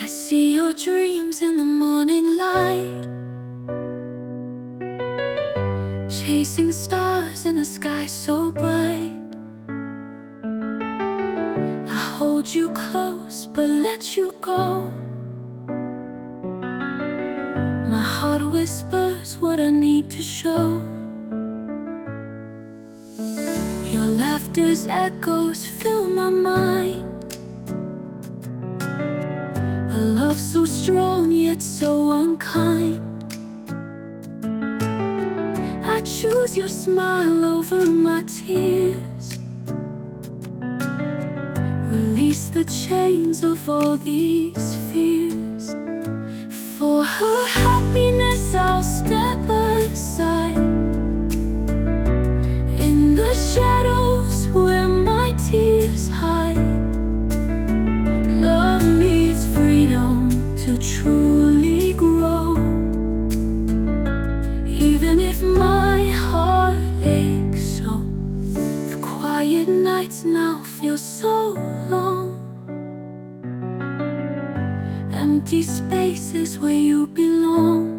see your dreams in the morning light, chasing stars in a sky so bright. I hold you close but let you go. My heart whispers what I need to show. Your laughter's echoes fill my mind. A love so strong yet so unkind. I choose your smile over my tears. Release the chains of all these fears. For her happiness I'll step aside. In the shadows where my tears hide, love needs freedom to truly grow. Even if my heart aches so, the quiet nights now feel so long. Empty spaces where you belong.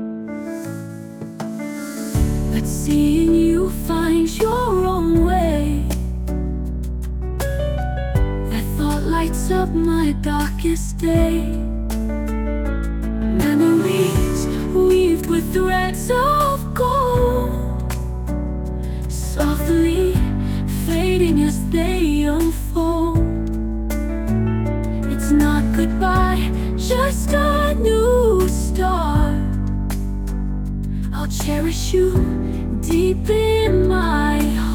But seeing you find your own way, that thought lights up my darkest day. Memories weaved with threads of gold, softly fading as they unfold. It's not goodbye, just a new start. I'll cherish you deep in my heart.